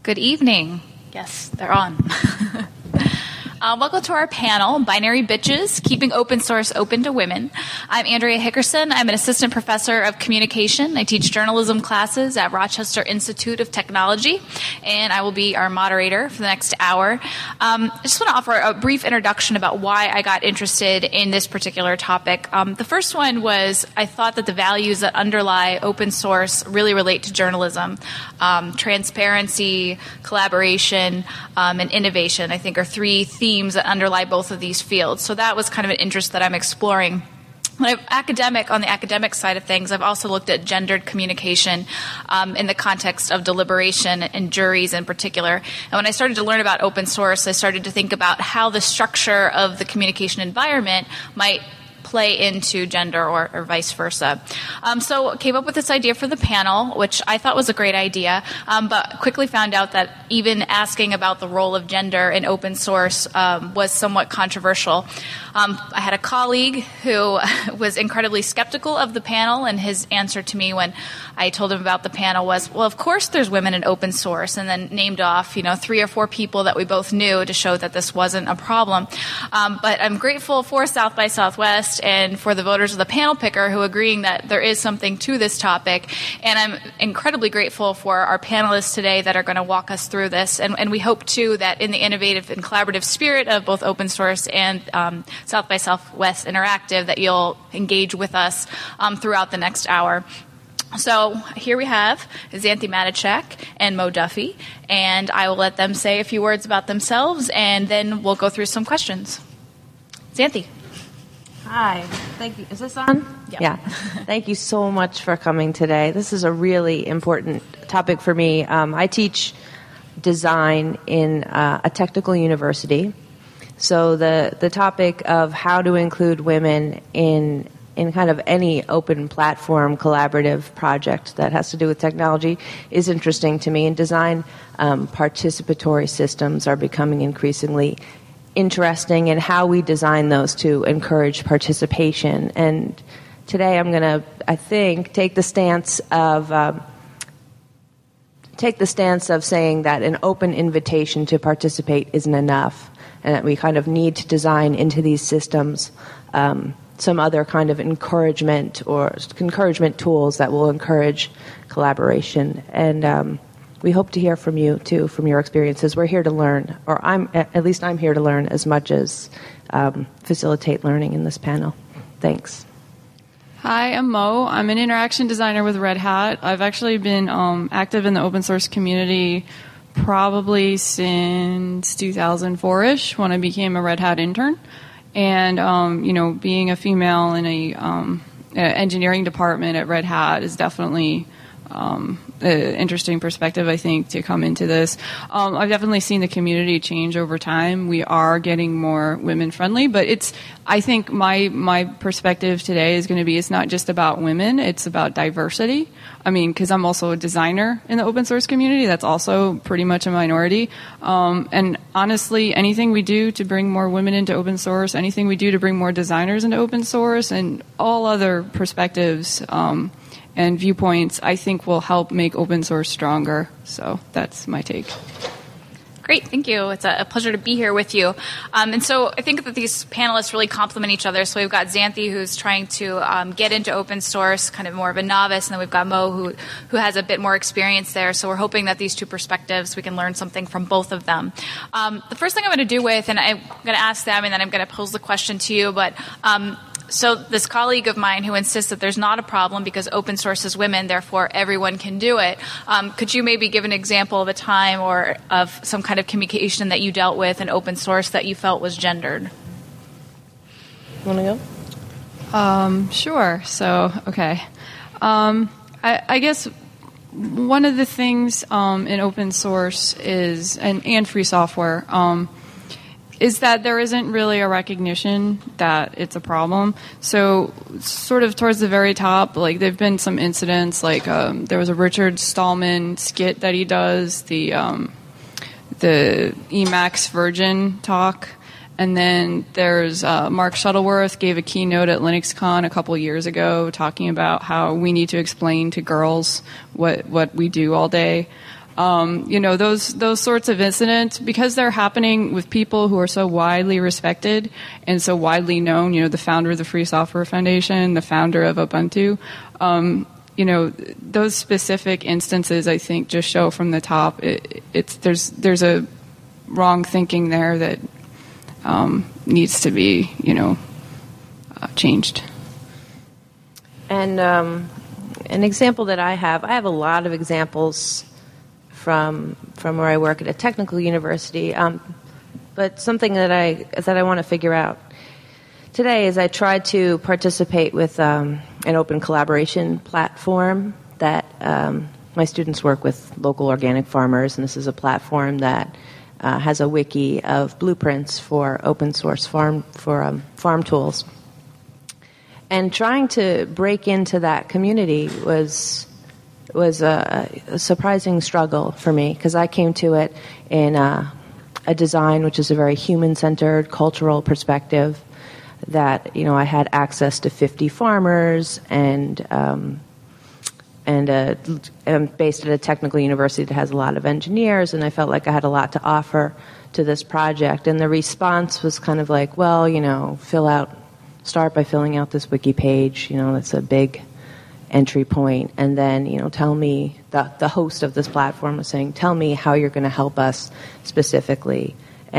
Good evening. Yes, they're on. Welcome to our panel, Binary Bitches, Keeping Open Source Open to Women. I'm Andrea Hickerson. I'm an assistant professor of communication. I teach journalism classes at Rochester Institute of Technology, and I will be our moderator for the next hour. I just want to offer a brief introduction about why I got interested in this particular topic. The first one was I thought that the values that underlie open source really relate to journalism. Transparency, collaboration, and innovation, I think, are three themes that underlie both of these fields. So that was kind of an interest that I'm exploring. On the academic side of things, I've also looked at gendered communication in the context of deliberation and juries in particular. And when I started to learn about open source, I started to think about how the structure of the communication environment might play into gender or vice versa. So came up with this idea for the panel, which I thought was a great idea, but quickly found out that even asking about the role of gender in open source was somewhat controversial. I had a colleague who was incredibly skeptical of the panel, and his answer to me when I told him about the panel was, well, of course there's women in open source, and then named off, 3 or 4 people that we both knew to show that this wasn't a problem. But I'm grateful for South by Southwest and for the voters of the panel picker who agreeing that there is something to this topic. And I'm incredibly grateful for our panelists today that are going to walk us through this. And we hope, too, that in the innovative and collaborative spirit of both open source and South by Southwest Interactive, that you'll engage with us throughout the next hour. So here we have Xanthi Matichak and Mo Duffy, and I will let them say a few words about themselves, and then we'll go through some questions. Xanthi. Hi. Thank you. Is this on? Yeah. Thank you so much for coming today. This is a really important topic for me. I teach design in a technical university. So the topic of how to include women in kind of any open platform collaborative project that has to do with technology is interesting to me. In design, participatory systems are becoming increasingly interesting in how we design those to encourage participation. And today I'm going to, I think, take the stance of saying that an open invitation to participate isn't enough, and that we kind of need to design into these systems some other kind of encouragement tools that will encourage collaboration. And we hope to hear from you, too, from your experiences. We're here to learn, or I'm here to learn as much as facilitate learning in this panel. Thanks. Hi, I'm Mo. I'm an interaction designer with Red Hat. I've actually been active in the open source community probably since 2004-ish when I became a Red Hat intern. And, being a female in a engineering department at Red Hat is definitely an interesting perspective, I think, to come into this. I've definitely seen the community change over time. We are getting more women-friendly, but I think my perspective today is going to be it's not just about women, it's about diversity. I mean, because I'm also a designer in the open source community, that's also pretty much a minority. And honestly, anything we do to bring more women into open source, anything we do to bring more designers into open source, and all other perspectives and viewpoints, I think will help make open source stronger. So that's my take. Great, thank you. It's a pleasure to be here with you. And so I think that these panelists really complement each other. So we've got Xanthi, who's trying to get into open source, kind of more of a novice, and then we've got Mo, who has a bit more experience there. So we're hoping that these two perspectives, we can learn something from both of them. The first thing I'm going to do with, and I'm going to ask them, and then I'm going to pose the question to you, but so this colleague of mine who insists that there's not a problem because open source is women, therefore everyone can do it. Could you maybe give an example of a time or of some kind of communication that you dealt with in open source that you felt was gendered? You want to go? Sure. So, okay. I guess one of the things in open source is, and free software, is that there isn't really a recognition that it's a problem. So sort of towards the very top, like there have been some incidents, like there was a Richard Stallman skit that he does, the Emacs Virgin talk. And then there's Mark Shuttleworth gave a keynote at LinuxCon a couple years ago talking about how we need to explain to girls what we do all day. Those sorts of incidents, because they're happening with people who are so widely respected and so widely known, the founder of the Free Software Foundation, the founder of Ubuntu, those specific instances, I think, just show from the top there's a wrong thinking there that needs to be, changed. And an example that I have a lot of examples from where I work at a technical university, but something that I want to figure out today is I tried to participate with an open collaboration platform that my students work with local organic farmers, and this is a platform that has a wiki of blueprints for open source farm tools. And trying to break into that community was a surprising struggle for me, because I came to it in a design which is a very human-centered cultural perspective, that I had access to 50 farmers and I'm based at a technical university that has a lot of engineers, and I felt like I had a lot to offer to this project. And the response was kind of like, well, start by filling out this wiki page, that's a big entry point, and then, tell me, the host of this platform was saying, tell me how you're going to help us specifically.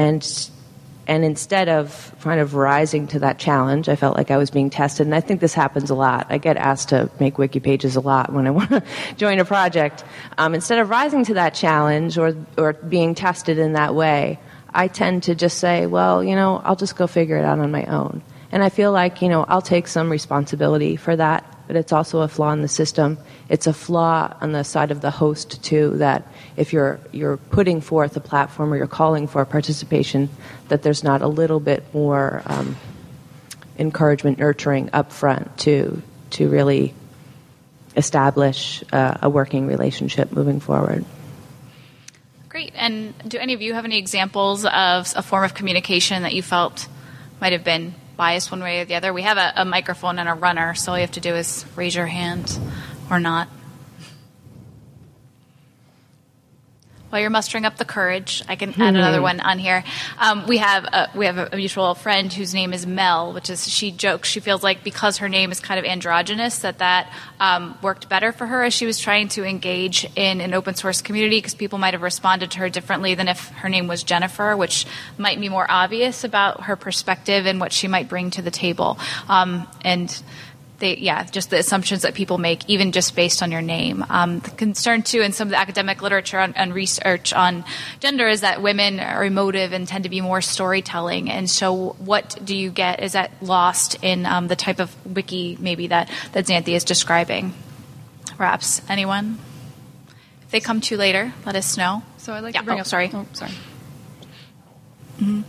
And instead of kind of rising to that challenge, I felt like I was being tested. And I think this happens a lot. I get asked to make wiki pages a lot when I want to join a project. Instead of rising to that challenge or being tested in that way, I tend to just say, well, I'll just go figure it out on my own. And I feel like, I'll take some responsibility for that, but it's also a flaw in the system. It's a flaw on the side of the host, too, that if you're putting forth a platform or you're calling for participation, that there's not a little bit more encouragement, nurturing up front to really establish a working relationship moving forward. Great. And do any of you have any examples of a form of communication that you felt might have been biased one way or the other? We have a microphone and a runner, so all you have to do is raise your hand or not. While you're mustering up the courage, I can add another one on here. We have a mutual friend whose name is Mel, which is, she jokes, she feels like because her name is kind of androgynous, that worked better for her as she was trying to engage in an open source community, because people might have responded to her differently than if her name was Jennifer, which might be more obvious about her perspective and what she might bring to the table. Just the assumptions that people make, even just based on your name. The concern, too, in some of the academic literature and research on gender is that women are emotive and tend to be more storytelling. And so what do you get? Is that lost in the type of wiki maybe that Xanthi is describing? Perhaps anyone? If they come to you later, let us know. So I'd like to bring up... Sorry. Oh, sorry. Mm-hmm.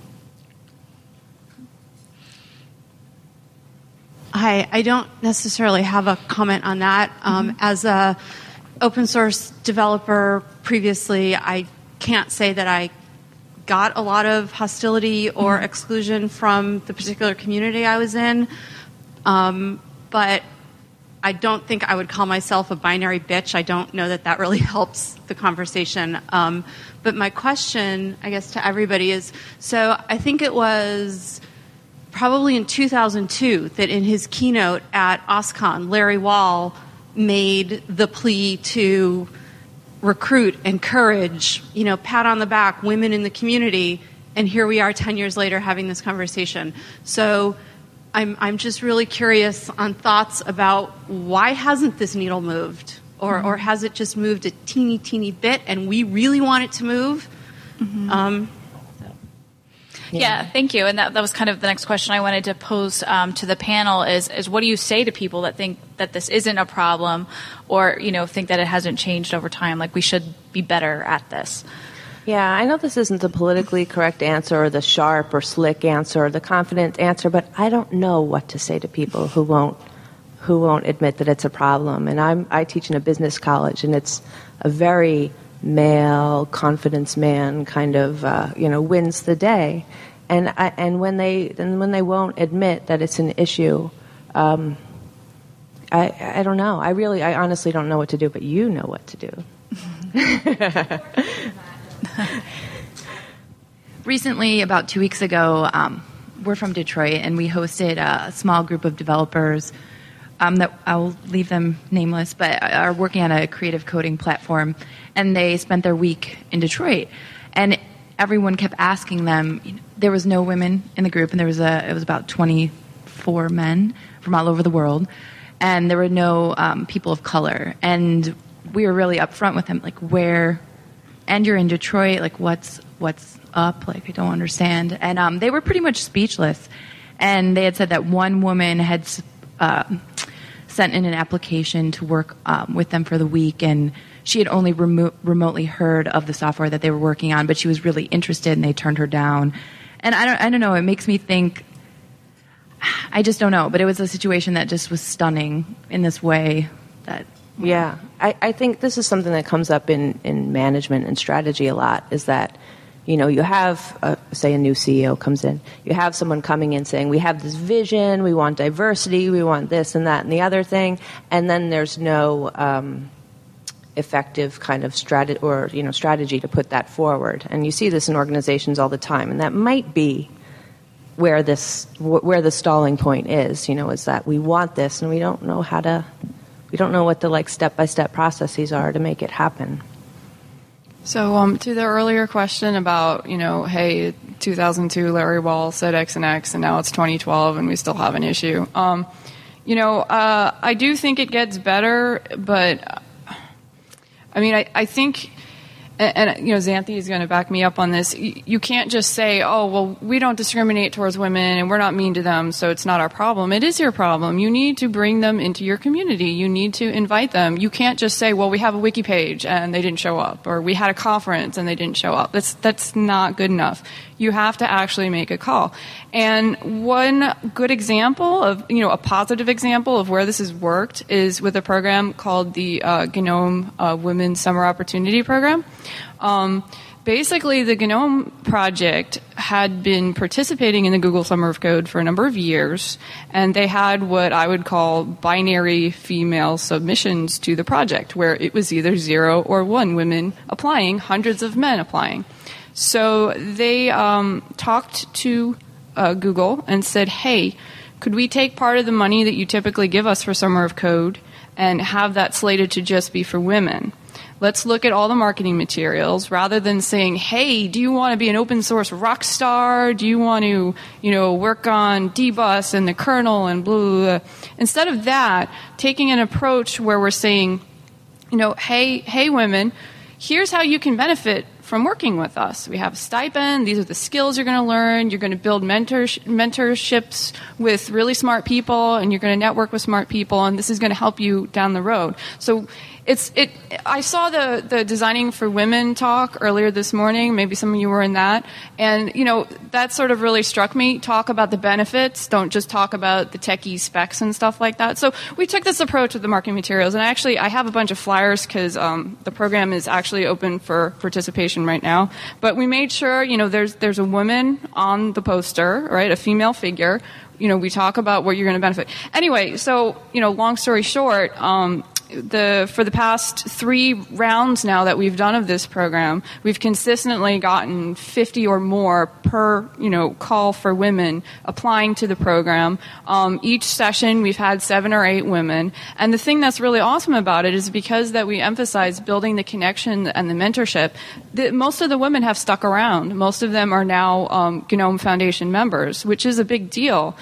Hi, I don't necessarily have a comment on that. As a open source developer previously, I can't say that I got a lot of hostility or exclusion from the particular community I was in. But I don't think I would call myself a binary bitch. I don't know that really helps the conversation. But my question, I guess, to everybody is, so I think it was probably in 2002 that in his keynote at OSCON, Larry Wall made the plea to recruit, encourage, pat on the back women in the community, and here we are 10 years later having this conversation. So I'm just really curious on thoughts about why hasn't this needle moved? Or has it just moved a teeny bit and we really want it to move? Mm-hmm. Yeah, thank you. And that was kind of the next question I wanted to pose to the panel is what do you say to people that think that this isn't a problem or, think that it hasn't changed over time, like we should be better at this? Yeah, I know this isn't the politically correct answer or the sharp or slick answer or the confident answer, but I don't know what to say to people who won't admit that it's a problem. And I teach in a business college, and it's a very male, confidence man kind of, wins the day. And when they won't admit that it's an issue, I don't know. I honestly don't know what to do, but you know what to do. Recently, about 2 weeks ago, we're from Detroit, and we hosted a small group of developers that I'll leave them nameless, but are working on a creative coding platform, and they spent their week in Detroit. And everyone kept asking them. There was no women in the group, and it was about 24 men from all over the world, and there were no people of color. And we were really upfront with them, like, where, and you're in Detroit, like, what's up? Like, I don't understand. And they were pretty much speechless. And they had said that one woman had sent in an application to work with them for the week, and she had only remotely heard of the software that they were working on, but she was really interested, and they turned her down. And I don't know. It makes me think. I just don't know. But it was a situation that just was stunning in this way. Yeah, I think this is something that comes up in management and strategy a lot. Is that, you have, say, a new CEO comes in. You have someone coming in saying, we have this vision, we want diversity, we want this and that and the other thing, and then there's no effective kind of strategy to put that forward. And you see this in organizations all the time, and that might be where the stalling point is. Is that we want this, and we don't know what the step-by-step processes are to make it happen. So to the earlier question about, hey, 2002 Larry Wall said X and X, and now it's 2012 and we still have an issue. I do think it gets better, but I think, and Xanthi is going to back me up on this. You can't just say, oh, well, we don't discriminate towards women and we're not mean to them, so it's not our problem. It is your problem. You need to bring them into your community. You need to invite them. You can't just say, well, we have a wiki page and they didn't show up, or we had a conference and they didn't show up. That's not good enough. You have to actually make a call. And one good example of, a positive example of where this has worked is with a program called the GNOME Women's Summer Opportunity Program. Basically, the GNOME project had been participating in the Google Summer of Code for a number of years, and they had what I would call binary female submissions to the project, where it was either 0 or 1 women applying, hundreds of men applying. So they talked to Google and said, hey, could we take part of the money that you typically give us for Summer of Code and have that slated to just be for women? Let's look at all the marketing materials rather than saying, hey, do you want to be an open source rock star? Do you want to, work on dbus and the kernel and blah, blah, blah. Instead of that, taking an approach where we're saying, hey, women, here's how you can benefit from working with us. We have a stipend. These are the skills you're going to learn. You're going to build mentorships with really smart people, and you're going to network with smart people, and this is going to help you down the road. So I saw the Designing for Women talk earlier this morning. Maybe some of you were in that. And, that sort of really struck me. Talk about the benefits. Don't just talk about the techie specs and stuff like that. So we took this approach with the marketing materials. And actually, I have a bunch of flyers because the program is actually open for participation right now. But we made sure, there's a woman on the poster, right, a female figure. We talk about what you're going to benefit. Anyway, so, long story short, for the past 3 rounds now that we've done of this program, we've consistently gotten 50 or more per, call for women applying to the program. Each session we've had 7 or 8 women. And the thing that's really awesome about it is because that we emphasize building the connection and the mentorship, most of the women have stuck around. Most of them are now GNOME Foundation members, which is a big deal.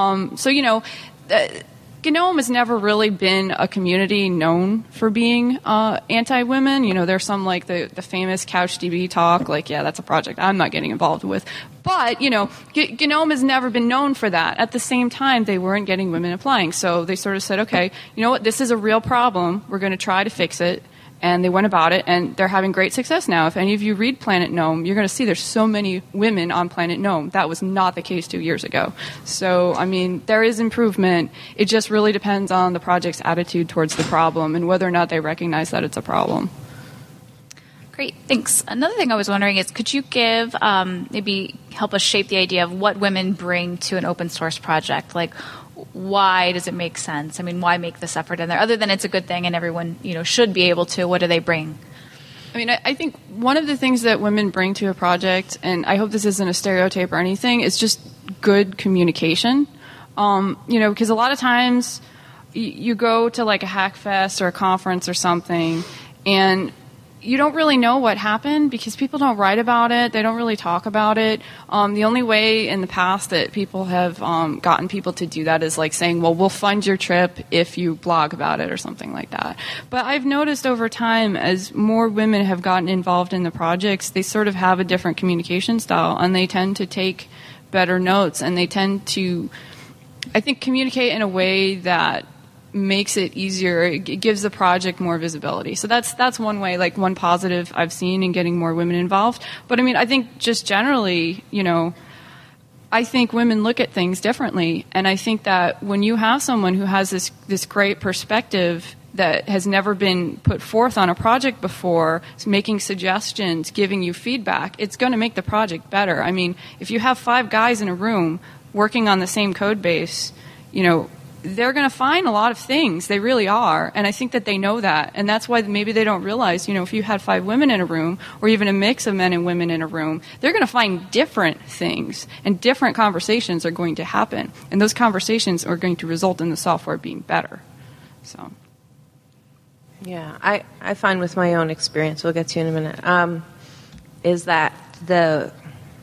GNOME has never really been a community known for being anti-women. There's some like the famous CouchDB talk, like, yeah, that's a project I'm not getting involved with. But, GNOME has never been known for that. At the same time, they weren't getting women applying. So they sort of said, okay, you know what, this is a real problem. We're going to try to fix it. And they went about it, and they're having great success now. If any of you read Planet Gnome, you're going to see there's so many women on Planet Gnome. That was not the case 2 years ago. So, there is improvement. It just really depends on the project's attitude towards the problem and whether or not they recognize that it's a problem. Great, thanks. Another thing I was wondering is, could you give, maybe help us shape the idea of what women bring to an open source project? Like, why does it make sense? Why make this effort in there? Other than it's a good thing and everyone, should be able to, what do they bring? I mean, I think one of the things that women bring to a project, and I hope this isn't a stereotype or anything, is just good communication. Because a lot of times you go to like a hack fest or a conference or something, and you don't really know what happened because people don't write about it. They don't really talk about it. The only way in the past that people have gotten people to do that is like saying, well, we'll fund your trip if you blog about it or something like that. But I've noticed over time, as more women have gotten involved in the projects, they sort of have a different communication style, and they tend to take better notes, and they tend to, I think, communicate in a way that makes it easier. It gives the project more visibility. So that's one way, like one positive I've seen in getting more women involved. But I mean, I think just generally, I think women look at things differently. And I think that when you have someone who has this great perspective that has never been put forth on a project before, making suggestions, giving you feedback, it's going to make the project better. I mean, if you have 5 guys in a room working on the same code base, they're going to find a lot of things. They really are. And I think that they know that. And that's why maybe they don't realize, if you had 5 women in a room, or even a mix of men and women in a room, they're going to find different things, and different conversations are going to happen. And those conversations are going to result in the software being better. So, yeah, I find with my own experience, we'll get to in a minute, is that the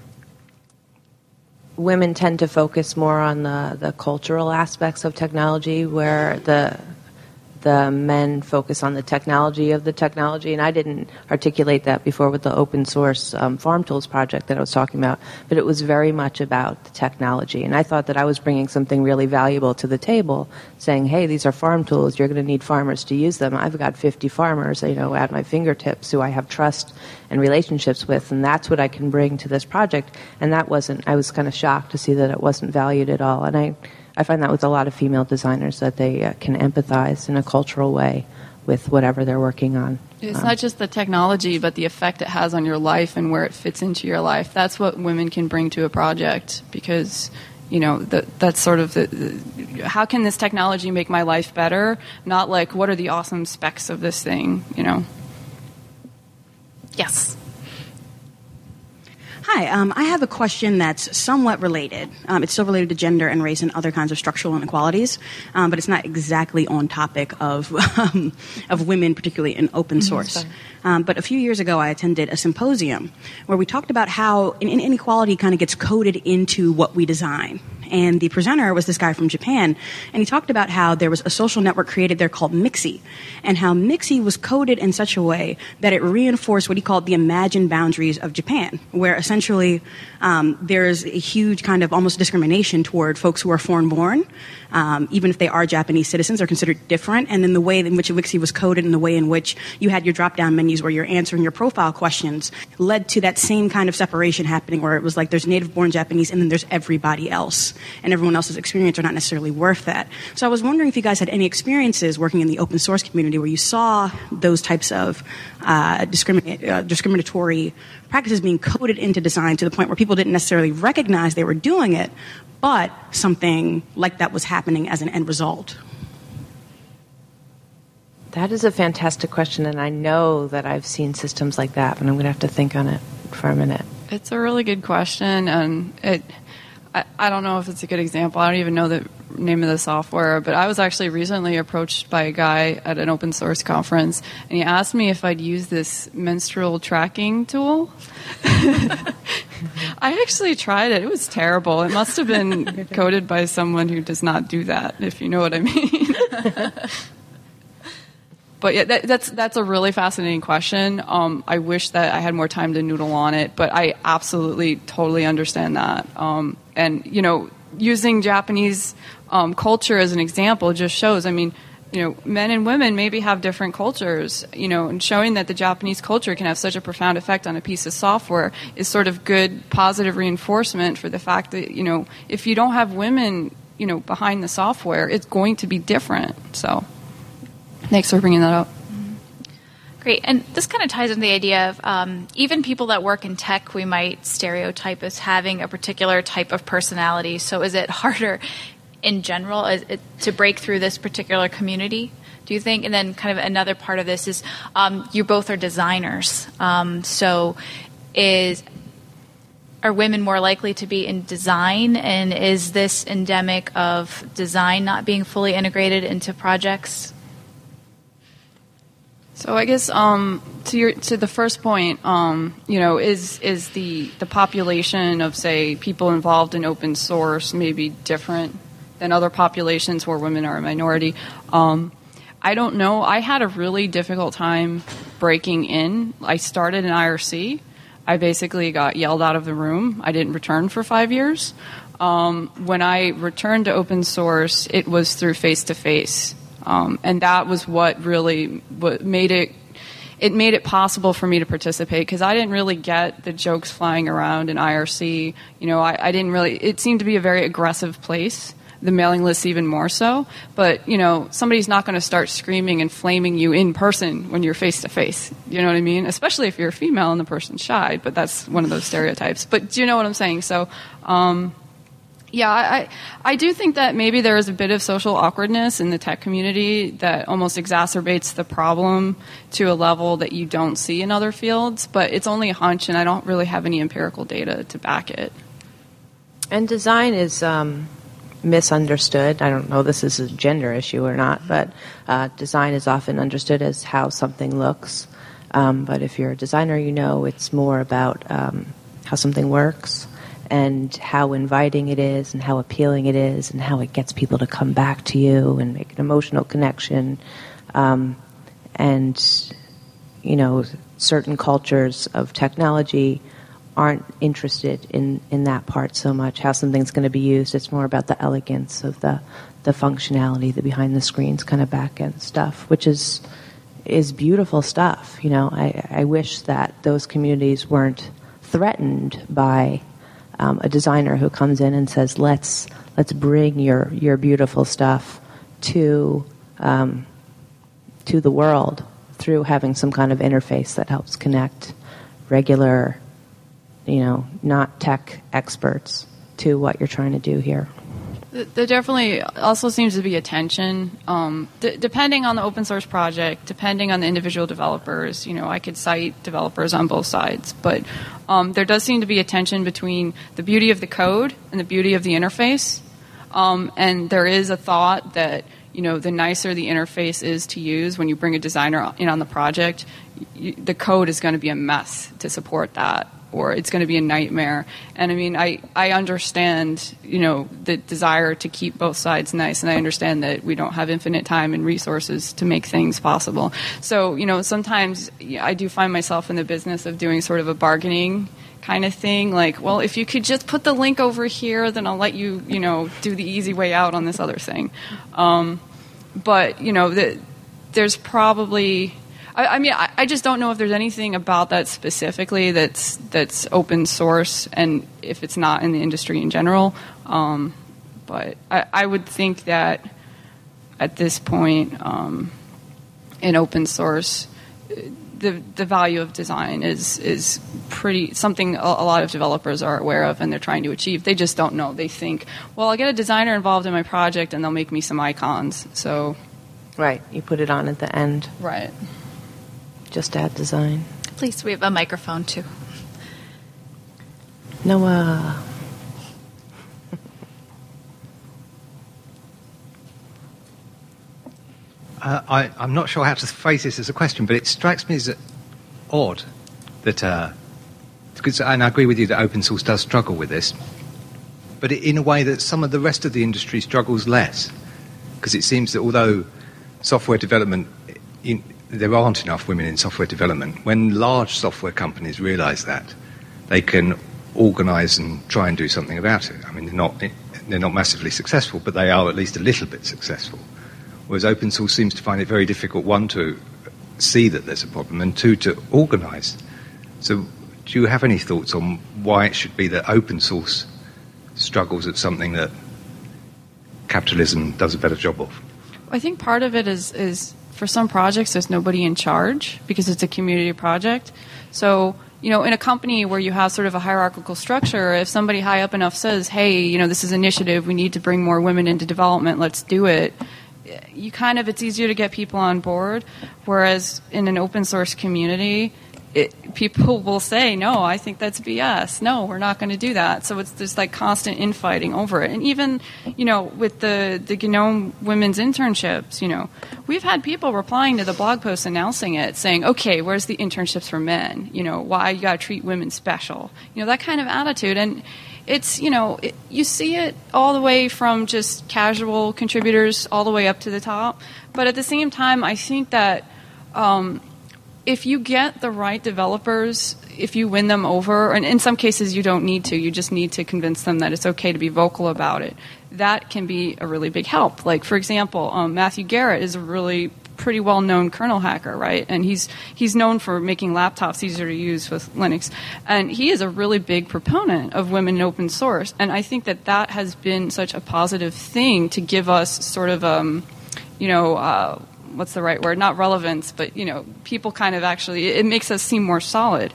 women tend to focus more on the cultural aspects of technology, where the men focus on the technology of the technology. And I didn't articulate that before with the open source Farm Tools project that I was talking about, but it was very much about the technology. And I thought that I was bringing something really valuable to the table, saying, hey, these are farm tools. You're going to need farmers to use them. I've got 50 farmers, at my fingertips who I have trust and relationships with, and that's what I can bring to this project. And I was kind of shocked to see that it wasn't valued at all. And I find that with a lot of female designers, that they can empathize in a cultural way with whatever they're working on. It's not just the technology, but the effect it has on your life and where it fits into your life. That's what women can bring to a project, because that's sort of how can this technology make my life better? Not like, what are the awesome specs of this thing, Yes. Hi, I have a question that's somewhat related. It's still related to gender and race and other kinds of structural inequalities, but it's not exactly on topic of women, particularly in open source. But a few years ago, I attended a symposium where we talked about how inequality kind of gets coded into what we design. And the presenter was this guy from Japan, and he talked about how there was a social network created there called Mixi, and how Mixi was coded in such a way that it reinforced what he called the imagined boundaries of Japan, where essentially there's a huge kind of almost discrimination toward folks who are foreign-born, even if they are Japanese citizens, are considered different, and then the way in which Mixi was coded and the way in which you had your drop-down menus where you're answering your profile questions led to that same kind of separation happening, where it was like there's native-born Japanese and then there's everybody else. And everyone else's experience are not necessarily worth that. So I was wondering if you guys had any experiences working in the open source community where you saw those types of discriminatory practices being coded into design to the point where people didn't necessarily recognize they were doing it, but something like that was happening as an end result. That is a fantastic question, and I know that I've seen systems like that, but I'm going to have to think on it for a minute. It's a really good question, and I don't know if it's a good example. I don't even know the name of the software, but I was actually recently approached by a guy at an open source conference, and he asked me if I'd use this menstrual tracking tool. I actually tried it. It was terrible. It must have been coded by someone who does not do that, if you know what I mean. But yeah, that's a really fascinating question. I wish that I had more time to noodle on it, but I absolutely, totally understand that. And, using Japanese culture as an example just shows, men and women maybe have different cultures, and showing that the Japanese culture can have such a profound effect on a piece of software is sort of good, positive reinforcement for the fact that, if you don't have women, behind the software, it's going to be different. So thanks for bringing that up. Great. And this kind of ties into the idea of even people that work in tech, we might stereotype as having a particular type of personality. So is it harder in general to break through this particular community Do you think? And then kind of another part of this is you both are designers. So are women more likely to be in design? And is this endemic of design not being fully integrated into projects? So I guess to the first point, is the population of, say, people involved in open source maybe different than other populations where women are a minority? I don't know. I had a really difficult time breaking in. I started in IRC. I basically got yelled out of the room. I didn't return for 5 years. When I returned to open source, it was through face-to-face. And that was what really made it possible for me to participate, because I didn't really get the jokes flying around in IRC. I didn't really. It seemed to be a very aggressive place. The mailing list even more so. But somebody's not going to start screaming and flaming you in person when you're face to face. You know what I mean? Especially if you're a female and the person's shy. But that's one of those stereotypes. But do you know what I'm saying? So. Yeah, I do think that maybe there is a bit of social awkwardness in the tech community that almost exacerbates the problem to a level that you don't see in other fields, but it's only a hunch, and I don't really have any empirical data to back it. And design is misunderstood. I don't know if this is a gender issue or not, but design is often understood as how something looks. But if you're a designer, it's more about how something works, and how inviting it is, and how appealing it is, and how it gets people to come back to you and make an emotional connection. Certain cultures of technology aren't interested in that part so much, how something's going to be used. It's more about the elegance of the functionality, the behind the screens kind of back end stuff, which is beautiful stuff. I wish that those communities weren't threatened by a designer who comes in and says, let's bring your beautiful stuff to the world through having some kind of interface that helps connect regular, not tech experts to what you're trying to do here. There definitely also seems to be a tension, depending on the open source project, depending on the individual developers. I could cite developers on both sides, but there does seem to be a tension between the beauty of the code and the beauty of the interface. And there is a thought that, the nicer the interface is to use when you bring a designer in on the project, the code is going to be a mess to support that, or it's going to be a nightmare. And I mean, I understand, the desire to keep both sides nice, and I understand that we don't have infinite time and resources to make things possible. So, sometimes I do find myself in the business of doing sort of a bargaining kind of thing, like, well, if you could just put the link over here, then I'll let you, do the easy way out on this other thing. But, there's probably... I just don't know if there's anything about that specifically that's open source, and if it's not in the industry in general. But I would think that at this point, in open source, the value of design is pretty something a lot of developers are aware of, and they're trying to achieve. They just don't know. They think, well, I'll get a designer involved in my project, and they'll make me some icons. So, right, you put it on at the end. Right. Just add design. Please, we have a microphone too. Noah. I'm not sure how to phrase this as a question, but it strikes me as odd that, and I agree with you that open source does struggle with this, but in a way that some of the rest of the industry struggles less, because it seems that although software development, there aren't enough women in software development, when large software companies realise that, they can organise and try and do something about it. I mean, they're not massively successful, but they are at least a little bit successful. Whereas open source seems to find it very difficult, one, to see that there's a problem, and two, to organise. So do you have any thoughts on why it should be that open source struggles at something that capitalism does a better job of? I think part of it is for some projects there's nobody in charge because it's a community project. So, in a company where you have sort of a hierarchical structure, if somebody high up enough says, hey, this is an initiative, we need to bring more women into development, let's do it, it's easier to get people on board, whereas in an open source community, people will say, no, I think that's BS. No, we're not going to do that. So it's this like constant infighting over it. And even, with the GNOME women's internships, we've had people replying to the blog post announcing it, saying, okay, where's the internships for men? Why you got to treat women special? That kind of attitude. And it's, you see it all the way from just casual contributors all the way up to the top. But at the same time, I think that if you get the right developers, if you win them over, and in some cases you don't need to, you just need to convince them that it's okay to be vocal about it, that can be a really big help. Like, for example, Matthew Garrett is a really pretty well-known kernel hacker, right? And he's known for making laptops easier to use with Linux. And he is a really big proponent of women in open source. And I think that has been such a positive thing to give us sort of, what's the right word? Not relevance, but, people kind of actually, it makes us seem more solid.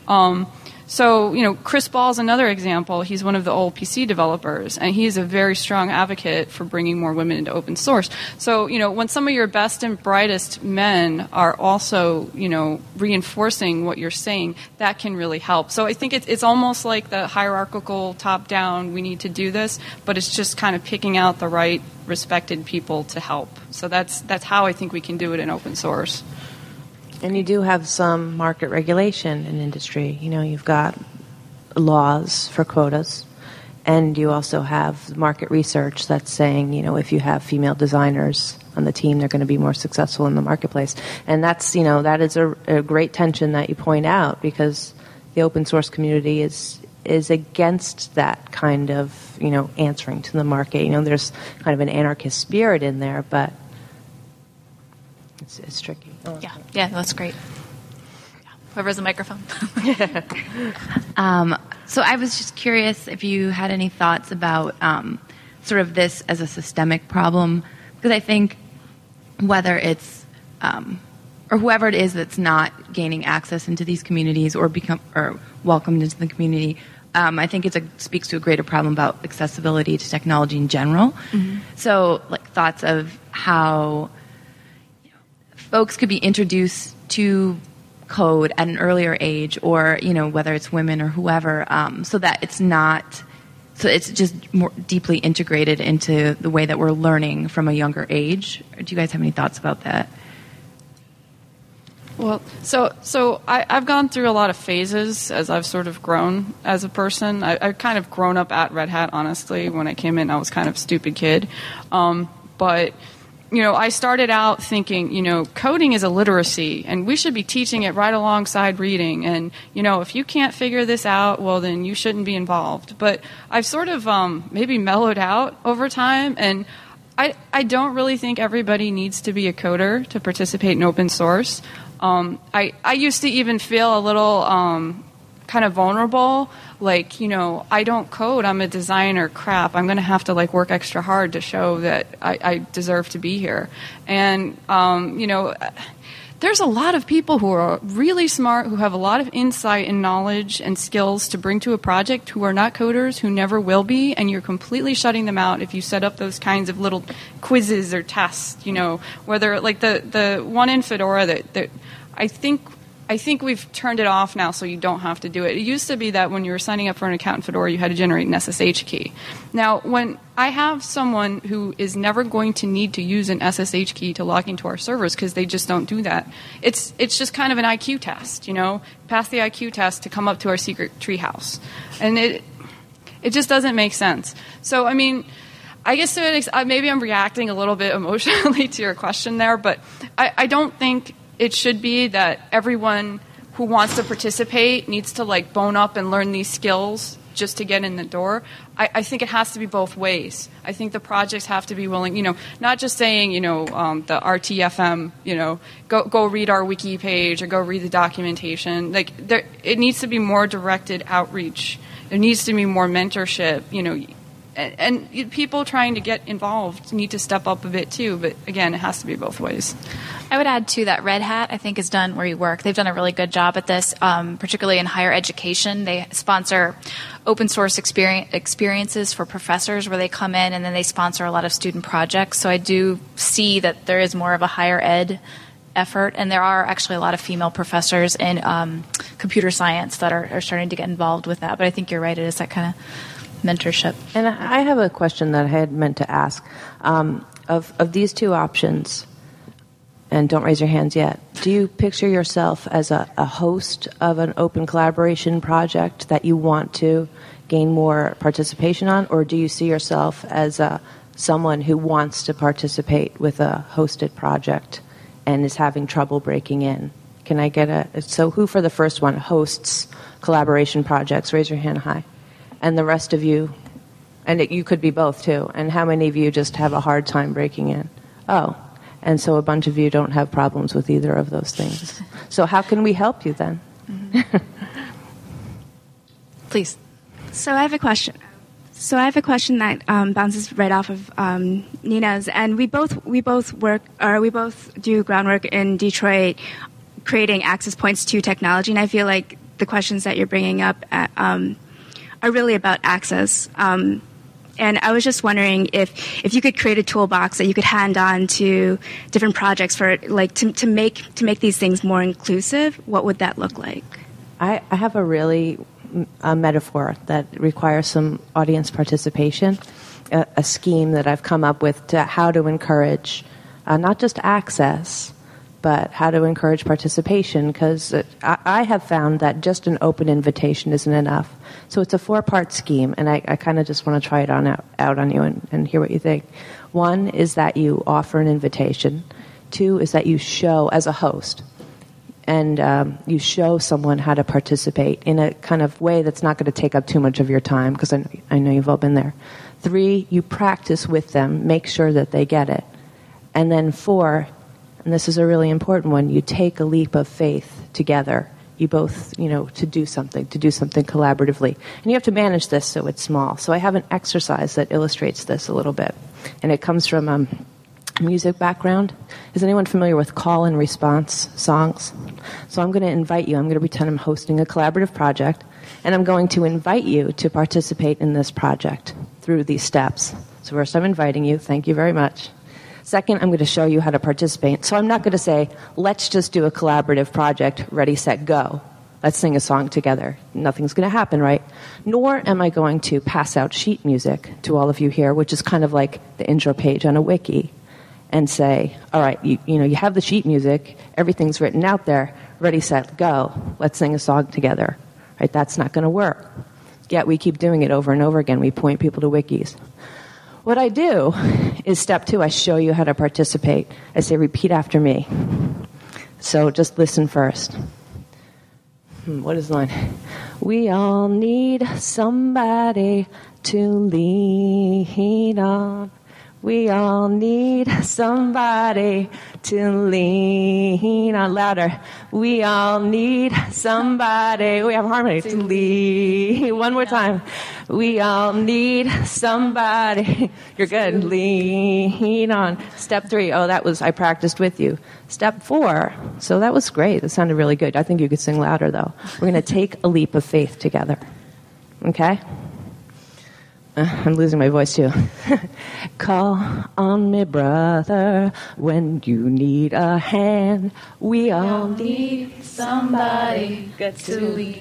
So, Chris Ball's another example. He's one of the old PC developers, and he's a very strong advocate for bringing more women into open source. So, when some of your best and brightest men are also, reinforcing what you're saying, that can really help. So I think it's almost like the hierarchical top-down, we need to do this, but it's just kind of picking out the right respected people to help. So that's how I think we can do it in open source. And you do have some market regulation in industry. You've got laws for quotas, and you also have market research that's saying, if you have female designers on the team, they're going to be more successful in the marketplace. And that's, that is a great tension that you point out, because the open source community is against that kind of, answering to the market. There's kind of an anarchist spirit in there, but it's tricky. Oh, yeah, that's great. Whoever has a microphone. So I was just curious if you had any thoughts about sort of this as a systemic problem, because I think whether it's or whoever it is that's not gaining access into these communities or welcomed into the community, I think it speaks to a greater problem about accessibility to technology in general. Mm-hmm. So, like, thoughts of how folks could be introduced to code at an earlier age, or whether it's women or whoever, so that it's just more deeply integrated into the way that we're learning from a younger age. Do you guys have any thoughts about that? Well, so I've gone through a lot of phases as I've sort of grown as a person. I've kind of grown up at Red Hat, honestly. When I came in, I was kind of a stupid kid. But I started out thinking, coding is a literacy, and we should be teaching it right alongside reading. And, if you can't figure this out, well, then you shouldn't be involved. But I've sort of maybe mellowed out over time, and I don't really think everybody needs to be a coder to participate in open source. I used to even feel a little kind of vulnerable, like, I don't code, I'm a designer, crap, I'm going to have to work extra hard to show that I deserve to be here. And, there's a lot of people who are really smart, who have a lot of insight and knowledge and skills to bring to a project, who are not coders, who never will be, and you're completely shutting them out if you set up those kinds of little quizzes or tests, whether, like the one in Fedora that I think we've turned it off now, so you don't have to do it. It used to be that when you were signing up for an account in Fedora, you had to generate an SSH key. Now, when I have someone who is never going to need to use an SSH key to log into our servers because they just don't do that, it's just kind of an IQ test, pass the IQ test to come up to our secret treehouse. And it just doesn't make sense. So, I mean, I guess maybe I'm reacting a little bit emotionally to your question there, but I don't think it should be that everyone who wants to participate needs to bone up and learn these skills just to get in the door. I think it has to be both ways. I think the projects have to be willing, not just saying, the RTFM, go read our wiki page or go read the documentation. It needs to be more directed outreach. There needs to be more mentorship. and people trying to get involved need to step up a bit too. But again, it has to be both ways. I would add too that Red Hat, I think, is done where you work. They've done a really good job at this, particularly in higher education. They sponsor open source experiences for professors where they come in and then they sponsor a lot of student projects. So I do see that there is more of a higher ed effort, and there are actually a lot of female professors in computer science that are starting to get involved with that. But I think you're right, it is that kind of mentorship. And I have a question that I had meant to ask. Of these two options, and don't raise your hands yet, do you picture yourself as a host of an open collaboration project that you want to gain more participation on, or do you see yourself as someone who wants to participate with a hosted project and is having trouble breaking in? Can I get so who for the first one hosts collaboration projects? Raise your hand high. And the rest of you, and you could be both too, and how many of you just have a hard time breaking in? Oh, and so a bunch of you don't have problems with either of those things. So how can we help you then? Mm-hmm. Please. So I have a question. That bounces right off of Nina's, and we both do groundwork in Detroit, creating access points to technology. And I feel like the questions that you're bringing up are really about access. And I was just wondering if you could create a toolbox that you could hand on to different projects for to make these things more inclusive. What would that look like? I have a metaphor that requires some audience participation, a scheme that I've come up with to how to encourage not just access, but how to encourage participation, because I have found that just an open invitation isn't enough. So it's a 4-part scheme, and I kind of just want to try it out on you and hear what you think. 1 is that you offer an invitation. 2 is that you show as a host, and you show someone how to participate in a kind of way that's not going to take up too much of your time, because I know you've all been there. 3, you practice with them, make sure that they get it. And then 4, and this is a really important one, you take a leap of faith together. You both, to do something collaboratively. And you have to manage this so it's small. So I have an exercise that illustrates this a little bit. And it comes from a music background. Is anyone familiar with call and response songs? So I'm going to invite you. I'm going to pretend I'm hosting a collaborative project. And I'm going to invite you to participate in this project through these steps. So first I'm inviting you. Thank you very much. Second, I'm going to show you how to participate. So I'm not going to say, let's just do a collaborative project, ready, set, go. Let's sing a song together. Nothing's going to happen, right? Nor am I going to pass out sheet music to all of you here, which is kind of like the intro page on a wiki, and say, all right, you have the sheet music, everything's written out there, ready, set, go. Let's sing a song together. Right? That's not going to work. Yet we keep doing it over and over again. We point people to wikis. What I do is step 2, I show you how to participate. I say, repeat after me. So just listen first. What is the line? We all need somebody to lean on. We all need somebody to lean on. Louder. We all need somebody. We have harmony. To lean. One more time. We all need somebody. You're good. Lean on. Step 3. Oh, I practiced with you. Step 4. So that was great. That sounded really good. I think you could sing louder, though. We're going to take a leap of faith together. Okay? I'm losing my voice, too. Call on me, brother, when you need a hand. We all need somebody to lean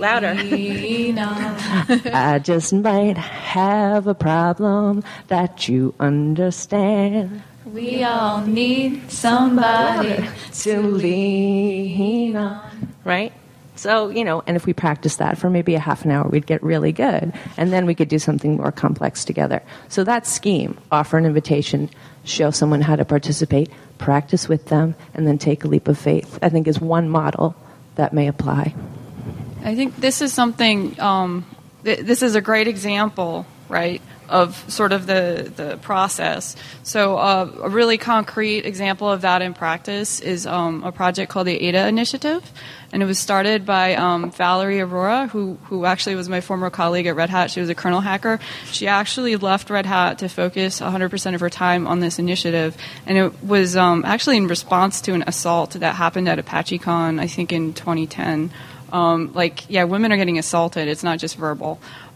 on. I just might have a problem that you understand. We all need somebody to lean on. Right? So, and if we practice that for maybe a half an hour, we'd get really good. And then we could do something more complex together. So that scheme, offer an invitation, show someone how to participate, practice with them, and then take a leap of faith, I think is one model that may apply. I think this is something, this is a great example, right, of sort of the process. So a really concrete example of that in practice is a project called the ADA Initiative. And it was started by Valerie Aurora, who actually was my former colleague at Red Hat. She was a kernel hacker. She actually left Red Hat to focus 100% of her time on this initiative. And it was actually in response to an assault that happened at ApacheCon, I think in 2010. Women are getting assaulted. It's not just verbal.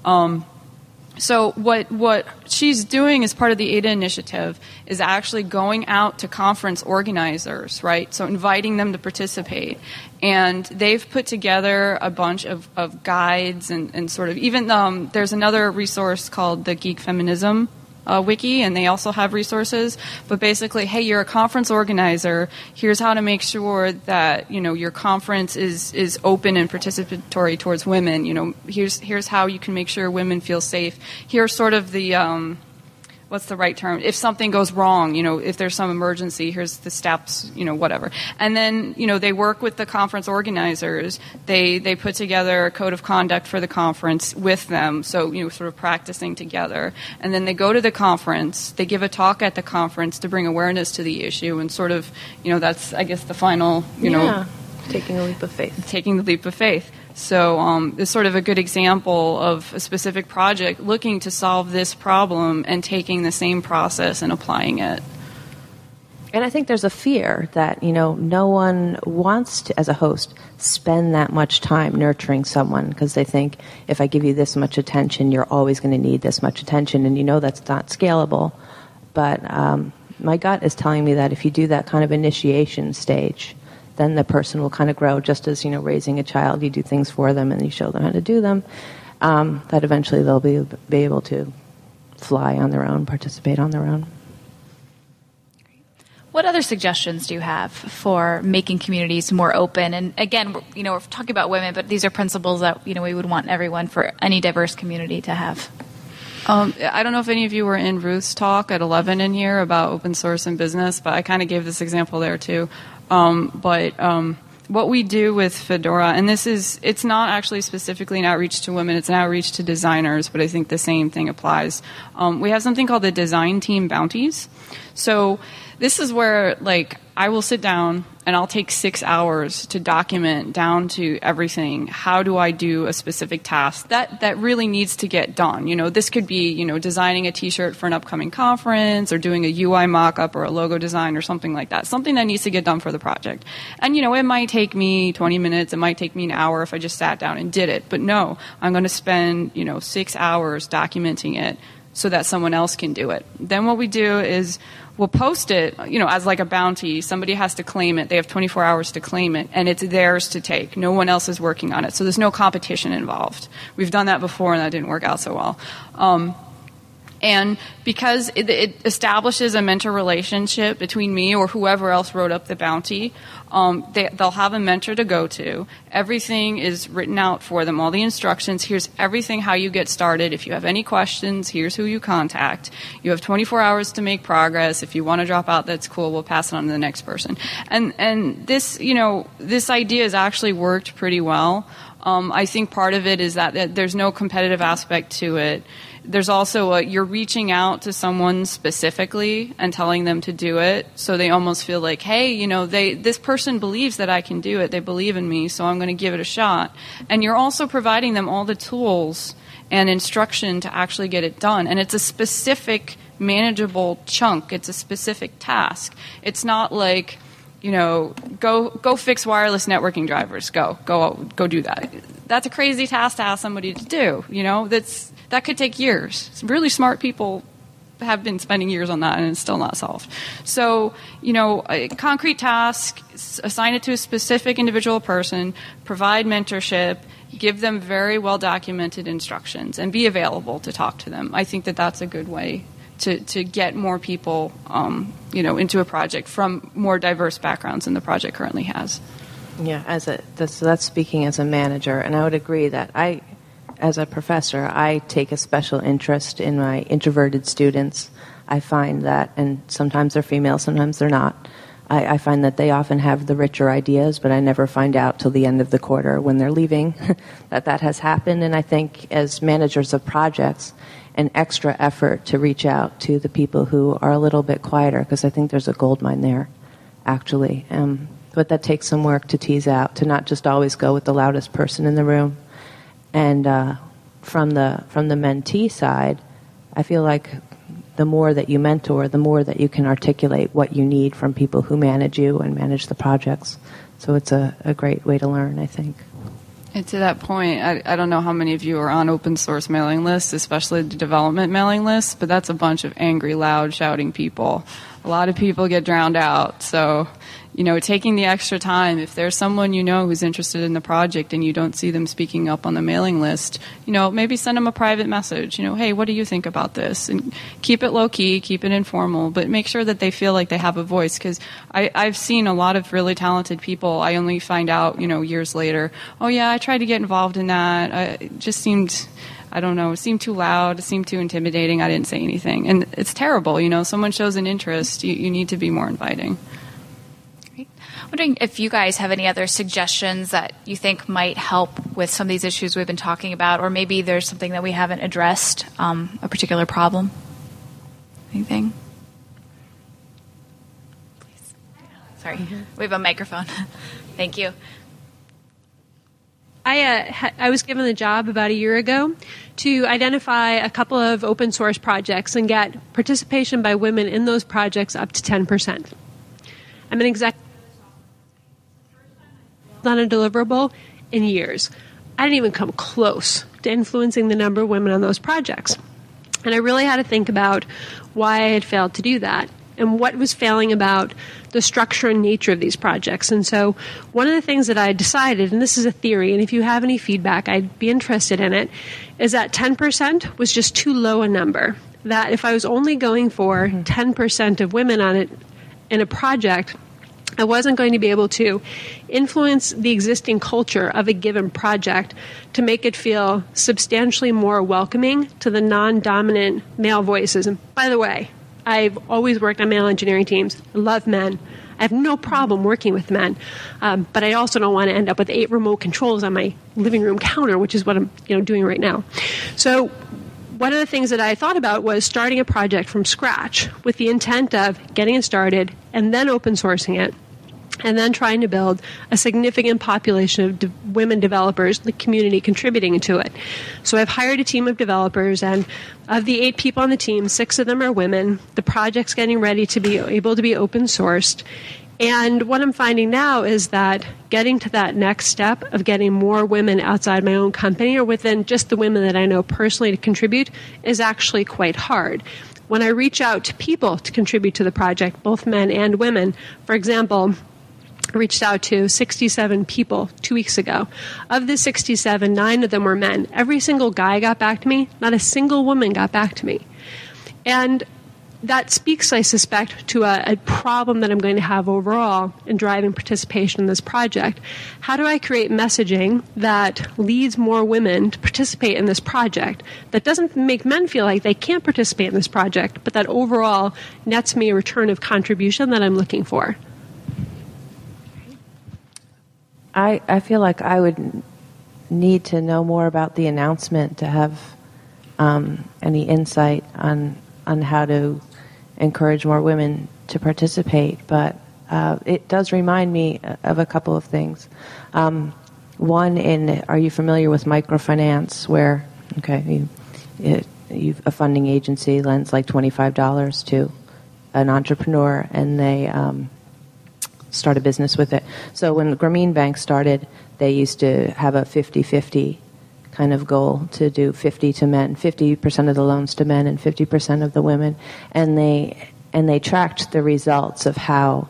So what she's doing as part of the ADA initiative is actually going out to conference organizers, right? So inviting them to participate. And they've put together a bunch of guides and sort of even there's another resource called the Geek Feminism wiki, and they also have resources. But basically, hey, you're a conference organizer. Here's how to make sure that your conference is open and participatory towards women. Here's how you can make sure women feel safe. Here's sort of the what's the right term? If something goes wrong, if there's some emergency, here's the steps, whatever. And then, they work with the conference organizers. They put together a code of conduct for the conference with them, so, sort of practicing together. And then they go to the conference. They give a talk at the conference to bring awareness to the issue, and sort of, that's, I guess, the final, taking a leap of faith. Taking the leap of faith. So it's sort of a good example of a specific project looking to solve this problem and taking the same process and applying it. And I think there's a fear that, no one wants to, as a host, spend that much time nurturing someone because they think if I give you this much attention, you're always going to need this much attention, and that's not scalable. But my gut is telling me that if you do that kind of initiation stage, then the person will kind of grow, just as, raising a child, you do things for them and you show them how to do them, that eventually they'll be able to fly on their own, participate on their own. What other suggestions do you have for making communities more open? And again, we're talking about women, but these are principles that, we would want everyone for any diverse community to have. I don't know if any of you were in Ruth's talk at 11 in here about open source and business, but I kind of gave this example there too. What we do with Fedora, and it's not actually specifically an outreach to women, it's an outreach to designers, but I think the same thing applies. We have something called the Design Team Bounties. So this is where, I will sit down and I'll take 6 hours to document down to everything. How do I do a specific task that really needs to get done? This could be, designing a T-shirt for an upcoming conference or doing a UI mock-up or a logo design or something like that. Something that needs to get done for the project. And, it might take me 20 minutes. It might take me an hour if I just sat down and did it. But no, I'm going to spend, 6 hours documenting it so that someone else can do it. Then what we do is we'll post it, as like a bounty. Somebody has to claim it. They have 24 hours to claim it, and it's theirs to take. No one else is working on it, so there's no competition involved. We've done that before, and that didn't work out so well. And because it establishes a mentor relationship between me or whoever else wrote up the bounty, they'll have a mentor to go to. Everything is written out for them, all the instructions. Here's everything how you get started. If you have any questions, here's who you contact. You have 24 hours to make progress. If you want to drop out, that's cool. We'll pass it on to the next person. And this, this idea has actually worked pretty well. I think part of it is that there's no competitive aspect to it. There's also you're reaching out to someone specifically and telling them to do it, so they almost feel like, hey, this person believes that I can do it. They believe in me, so I'm going to give it a shot. And you're also providing them all the tools and instruction to actually get it done. And it's a specific, manageable chunk. It's a specific task. It's not like, go fix wireless networking drivers. Go do that. That's a crazy task to ask somebody to do. That could take years. Really smart people have been spending years on that, and it's still not solved. So, a concrete task, assign it to a specific individual person, provide mentorship, give them very well documented instructions, and be available to talk to them. I think that that's a good way to get more people, into a project from more diverse backgrounds than the project currently has. Yeah, that's speaking as a manager, and I would agree that as a professor, I take a special interest in my introverted students. I find that, and sometimes they're female, sometimes they're not. I find that they often have the richer ideas, but I never find out till the end of the quarter when they're leaving that has happened. And I think as managers of projects, an extra effort to reach out to the people who are a little bit quieter, because I think there's a gold mine there, actually. But that takes some work to tease out, to not just always go with the loudest person in the room. And from the mentee side, I feel like the more that you mentor, the more that you can articulate what you need from people who manage you and manage the projects. So it's a great way to learn, I think. And to that point, I don't know how many of you are on open source mailing lists, especially the development mailing lists, but that's a bunch of angry, loud, shouting people. A lot of people get drowned out. So, taking the extra time, if there's someone who's interested in the project and you don't see them speaking up on the mailing list, maybe send them a private message. Hey, what do you think about this? And keep it low key, keep it informal, but make sure that they feel like they have a voice. Because I've seen a lot of really talented people. I only find out, years later, oh yeah, I tried to get involved in that. It just seemed, I don't know, it seemed too loud, it seemed too intimidating. I didn't say anything. And it's terrible. Someone shows an interest, you need to be more inviting. I'm wondering if you guys have any other suggestions that you think might help with some of these issues we've been talking about, or maybe there's something that we haven't addressed, a particular problem. Anything? Please. Sorry. We have a microphone. Thank you. I was given the job about a year ago to identify a couple of open source projects and get participation by women in those projects up to 10%. I'm an executive on a deliverable in years. I didn't even come close to influencing the number of women on those projects. And I really had to think about why I had failed to do that and what was failing about the structure and nature of these projects. And so one of the things that I decided, and this is a theory, and if you have any feedback, I'd be interested in it, is that 10% was just too low a number. That if I was only going for 10% of women on it in a project, I wasn't going to be able to influence the existing culture of a given project to make it feel substantially more welcoming to the non-dominant male voices. And by the way, I've always worked on male engineering teams. I love men. I have no problem working with men. But I also don't want to end up with 8 remote controls on my living room counter, which is what I'm doing right now. So one of the things that I thought about was starting a project from scratch with the intent of getting it started and then open sourcing it, and then trying to build a significant population of women developers, the community contributing to it. So I've hired a team of developers, and of the 8 people on the team, 6 of them are women. The project's getting ready to be able to be open sourced. And what I'm finding now is that getting to that next step of getting more women outside my own company or within just the women that I know personally to contribute is actually quite hard. When I reach out to people to contribute to the project, both men and women, for example, I reached out to 67 people 2 weeks ago. Of the 67, 9 of them were men. Every single guy got back to me. Not a single woman got back to me. And that speaks, I suspect, to a problem that I'm going to have overall in driving participation in this project. How do I create messaging that leads more women to participate in this project, that doesn't make men feel like they can't participate in this project, but that overall nets me a return of contribution that I'm looking for? I feel like I would need to know more about the announcement to have any insight on how to encourage more women to participate. But it does remind me of a couple of things. One, are you familiar with microfinance, where a funding agency lends like $25 to an entrepreneur, and they start a business with it. So when Grameen Bank started, they used to have a 50-50 kind of goal to do 50 to men, 50% of the loans to men and 50% of the women. And they tracked the results of how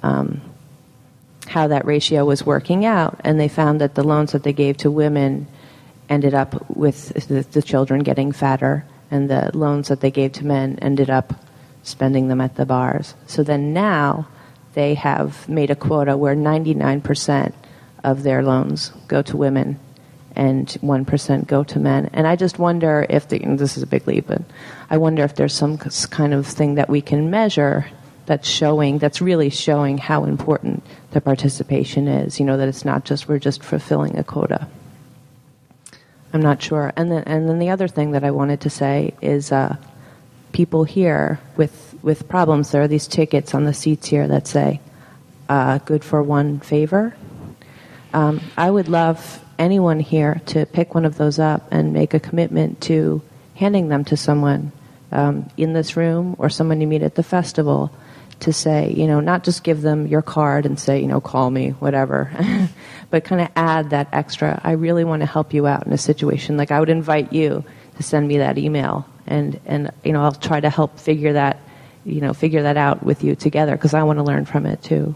that ratio was working out. And they found that the loans that they gave to women ended up with the children getting fatter, and the loans that they gave to men ended up spending them at the bars. So then now they have made a quota where 99% of their loans go to women and 1% go to men. And I just wonder if, this is a big leap, but I wonder if there's some kind of thing that we can measure that's really showing how important the participation is. That it's not just we're just fulfilling a quota. I'm not sure. And then the other thing that I wanted to say is people here with problems. There are these tickets on the seats here that say "good for one favor." I would love anyone here to pick one of those up and make a commitment to handing them to someone in this room or someone you meet at the festival, to say, not just give them your card and say, call me, whatever, but kind of add that extra, I really want to help you out in a situation. Like, I would invite you to send me that email, and I'll try to help figure that out with you together, because I want to learn from it too.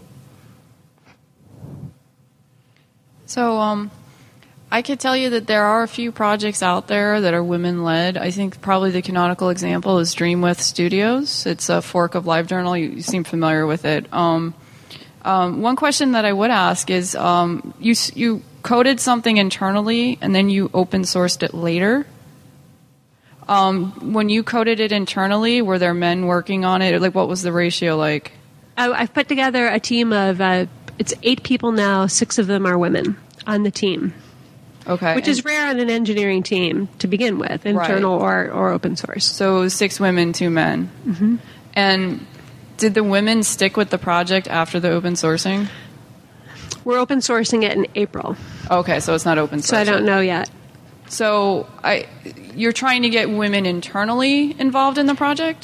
So, I could tell you that there are a few projects out there that are women-led. I think probably the canonical example is Dreamwidth Studios. It's a fork of LiveJournal. You seem familiar with it. One question that I would ask is, you coded something internally and then you open-sourced it later. When you coded it internally, were there men working on it? Like, what was the ratio like? I've put together a team of, it's 8 people now, 6 of them are women on the team. Okay. Which is rare on an engineering team to begin with, internal or open source. So 6 women, 2 men. Mm-hmm. And did the women stick with the project after the open sourcing? We're open sourcing it in April. Okay, so it's not open source. So I don't know yet. So you're trying to get women internally involved in the project?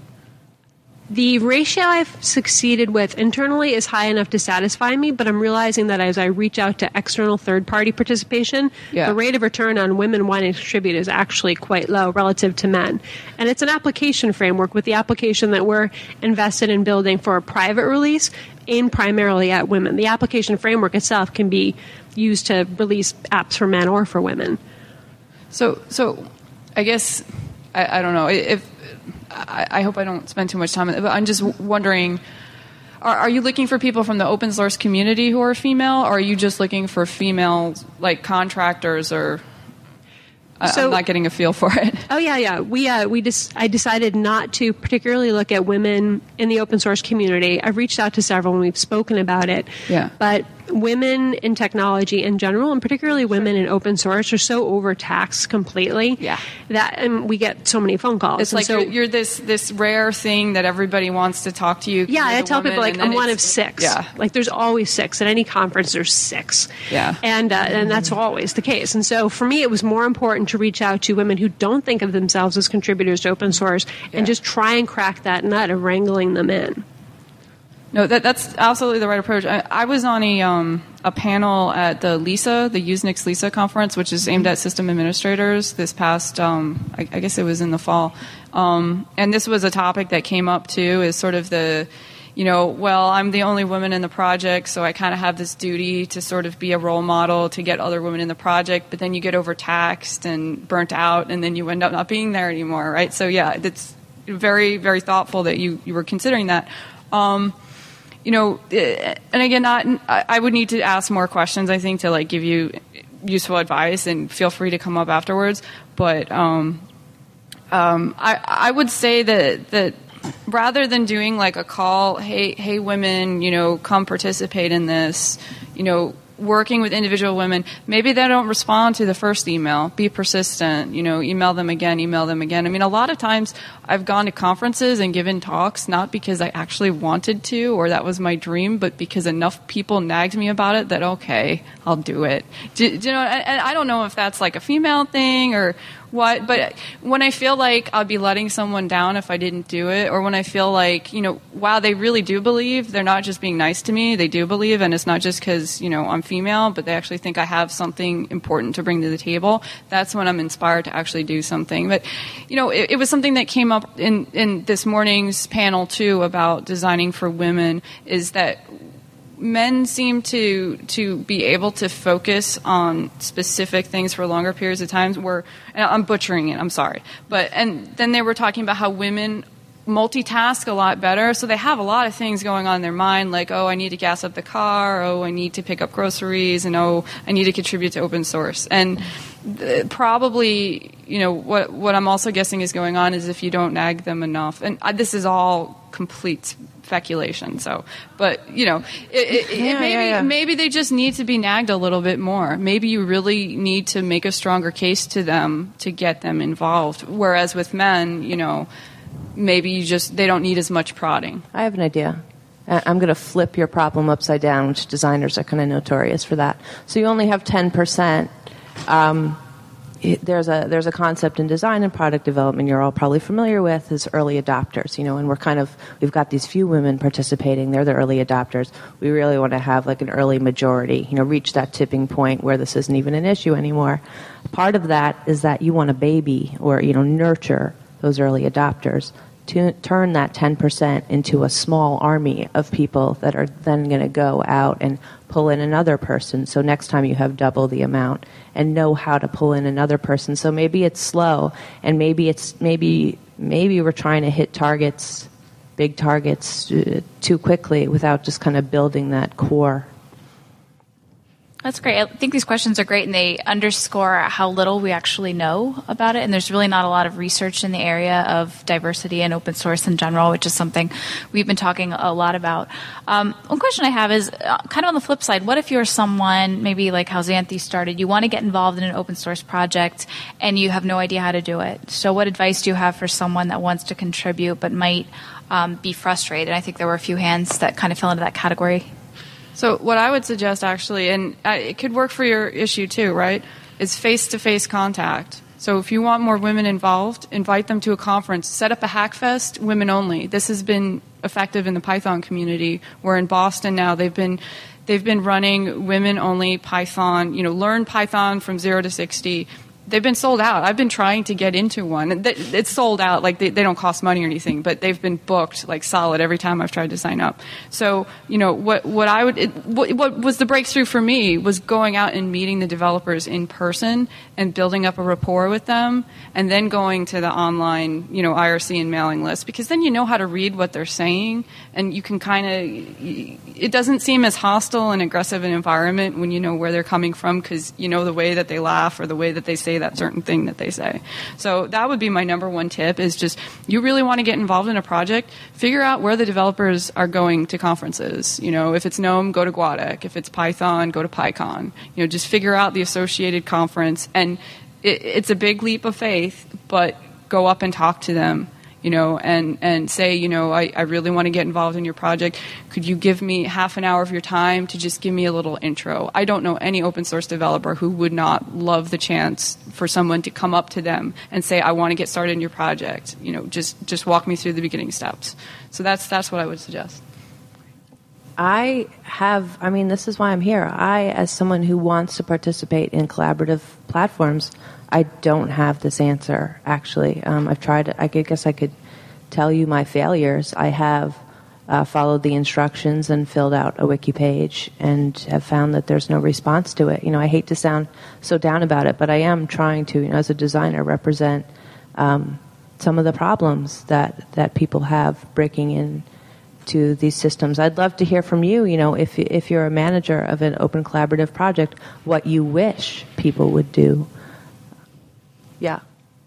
The ratio I've succeeded with internally is high enough to satisfy me, but I'm realizing that as I reach out to external third-party participation, the rate of return on women wanting to contribute is actually quite low relative to men. And it's an application framework, with the application that we're invested in building for a private release aimed primarily at women. The application framework itself can be used to release apps for men or for women. So I guess, I don't know, if I hope I don't spend too much time on it, but I'm just wondering, are you looking for people from the open source community who are female, or are you just looking for female, like, contractors, or... I'm not getting a feel for it. Oh, yeah. I decided not to particularly look at women in the open source community. I've reached out to several and we've spoken about it. Yeah. But women in technology in general, and particularly women in open source, are so overtaxed completely. Yeah. And we get so many phone calls. It's like you're this rare thing that everybody wants to talk to you. Yeah, I tell people, like, I'm one of 6. Yeah. Like, there's always 6. At any conference, there's 6. Yeah. And that's always the case. And so for me, it was more important to reach out to women who don't think of themselves as contributors to open source and just try and crack that nut of wrangling them in. No, that's absolutely the right approach. I was on a panel at the LISA, the Usenix LISA conference, which is aimed at system administrators, this past, I guess it was in the fall. And this was a topic that came up too, is sort of the, well, I'm the only woman in the project, so I kind of have this duty to sort of be a role model to get other women in the project, but then you get overtaxed and burnt out, and then you end up not being there anymore, right? So yeah, it's very, very thoughtful that you were considering that. And again, I would need to ask more questions, I think, to, like, give you useful advice, and feel free to come up afterwards. But I would say that rather than doing, like, a call, hey women, come participate in this, working with individual women, maybe they don't respond to the first email. Be persistent, email them again. I mean, a lot of times I've gone to conferences and given talks, not because I actually wanted to or that was my dream, but because enough people nagged me about it that, okay, I'll do it. And I don't know if that's, like, a female thing or what, but when I feel like I'll be letting someone down if I didn't do it, or when I feel like, wow, they really do believe, they're not just being nice to me, they do believe, and it's not just because, I'm female, but they actually think I have something important to bring to the table, that's when I'm inspired to actually do something. But, it was something that came up in this morning's panel, too, about designing for women, is that men seem to be able to focus on specific things for longer periods of time, and I'm butchering it, I'm sorry. And then they were talking about how women multitask a lot better, so they have a lot of things going on in their mind, like, oh, I need to gas up the car, oh, I need to pick up groceries, and oh, I need to contribute to open source. And probably what I'm also guessing is going on is if you don't nag them enough, and this is all complete speculation. So, but maybe they just need to be nagged a little bit more. Maybe you really need to make a stronger case to them to get them involved. Whereas with men, maybe they don't need as much prodding. I have an idea. I'm going to flip your problem upside down, which designers are kind of notorious for that. So you only have 10%. There's a concept in design and product development you're all probably familiar with is early adopters, and we've got these few women participating. They're the early adopters. We really want to have like an early majority, reach that tipping point where this isn't even an issue anymore. Part of that is that you want to baby or, nurture those early adopters to turn that 10% into a small army of people that are then going to go out and pull in another person. So next time you have double the amount and know how to pull in another person. So maybe it's slow, and maybe we're trying to hit big targets too quickly without just kind of building that core. That's great. I think these questions are great, and they underscore how little we actually know about it. And there's really not a lot of research in the area of diversity and open source in general, which is something we've been talking a lot about. One question I have is kind of on the flip side. What if you're someone, maybe like how Xanthi started, you want to get involved in an open source project and you have no idea how to do it? So what advice do you have for someone that wants to contribute but might be frustrated? I think there were a few hands that kind of fell into that category. So what I would suggest, actually, and it could work for your issue too, right, is face-to-face contact. So if you want more women involved, invite them to a conference. Set up a Hackfest, women only. This has been effective in the Python community. We're in Boston now. They've been running women-only Python, learn Python from 0 to 60. They've been sold out. I've been trying to get into one. It's sold out. Like they don't cost money or anything, but they've been booked like solid every time I've tried to sign up. So what was the breakthrough for me was going out and meeting the developers in person and building up a rapport with them, and then going to the online IRC and mailing list, because then you know how to read what they're saying, and you can it doesn't seem as hostile and aggressive an environment when you know where they're coming from, because you know the way that they laugh or the way that they say that certain thing that they say. So that would be my number one tip, is just, you really want to get involved in a project, figure out where the developers are going to conferences. If it's GNOME, go to GUADEC. If it's Python, go to PyCon. Just figure out the associated conference. And it's a big leap of faith, but go up and talk to them. And say, I really want to get involved in your project. Could you give me half an hour of your time to just give me a little intro? I don't know any open source developer who would not love the chance for someone to come up to them and say, I want to get started in your project. Just walk me through the beginning steps. So that's what I would suggest. This is why I'm here. As someone who wants to participate in collaborative platforms, I don't have this answer, actually. I've tried. I guess I could tell you my failures. I have followed the instructions and filled out a wiki page and have found that there's no response to it. I hate to sound so down about it, but I am trying to, as a designer, represent some of the problems that people have breaking in to these systems. I'd love to hear from you, if you're a manager of an open collaborative project, what you wish people would do. Yeah.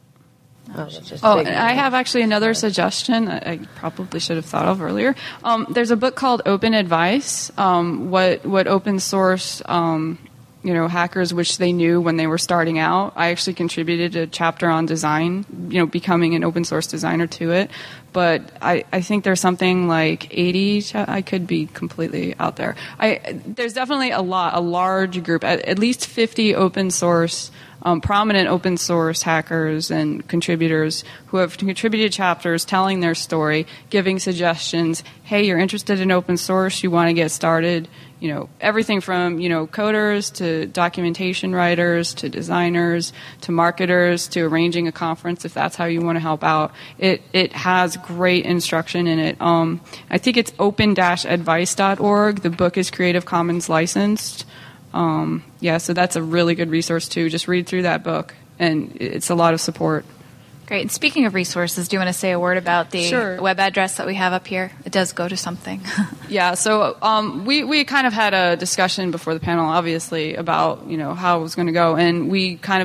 I have actually another suggestion I probably should have thought of earlier. There's a book called Open Advice, what open source hackers wish they knew when they were starting out. I actually contributed a chapter on design, becoming an open source designer to it. But I think there's something like 80, I could be completely out there. There's definitely a large group, at least 50 open source prominent open source hackers and contributors who have contributed chapters telling their story, giving suggestions. Hey, you're interested in open source, you want to get started. Everything from, coders to documentation writers to designers to marketers to arranging a conference if that's how you want to help out. It has great instruction in it. I think it's open-advice.org. The book is Creative Commons licensed. So that's a really good resource too. Just read through that book, and it's a lot of support. Great. And speaking of resources, do you want to say a word about the web address that we have up here? It does go to something. Yeah. So we kind of had a discussion before the panel, obviously, about how it was going to go, and we kind of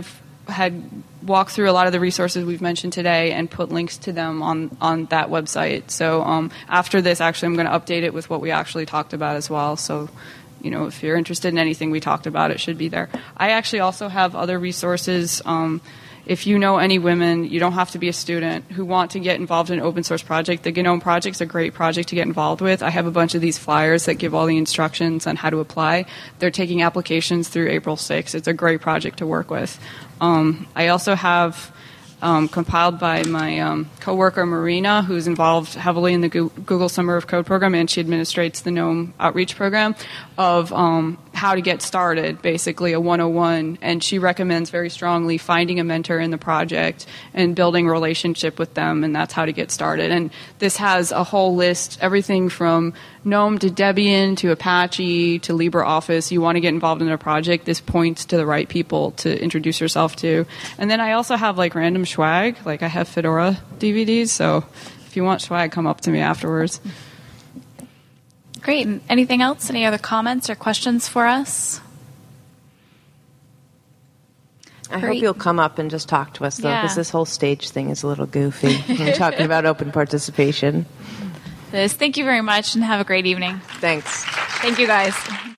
had walked through a lot of the resources we've mentioned today and put links to them on that website. So after this, actually, I'm going to update it with what we actually talked about as well. So, if you're interested in anything we talked about, it should be there. I actually also have other resources. If you know any women, you don't have to be a student, who want to get involved in an open source project, the GNOME project is a great project to get involved with. I have a bunch of these flyers that give all the instructions on how to apply. They're taking applications through April 6th. It's a great project to work with. I also have compiled by my coworker Marina, who's involved heavily in the Google Summer of Code program, and she administrates the GNOME outreach program, of how to get started, basically a 101. And she recommends very strongly finding a mentor in the project and building a relationship with them, and that's how to get started. And this has a whole list, everything from GNOME to Debian to Apache to LibreOffice. You want to get involved in a project, this points to the right people to introduce yourself to. And then I also have random swag, I have Fedora DVDs, so if you want swag, come up to me afterwards. Great. Anything else? Any other comments or questions for us? I hope you'll come up and just talk to us, though, because this whole stage thing is a little goofy. We're talking about open participation. Thank you very much, and have a great evening. Thanks. Thank you, guys.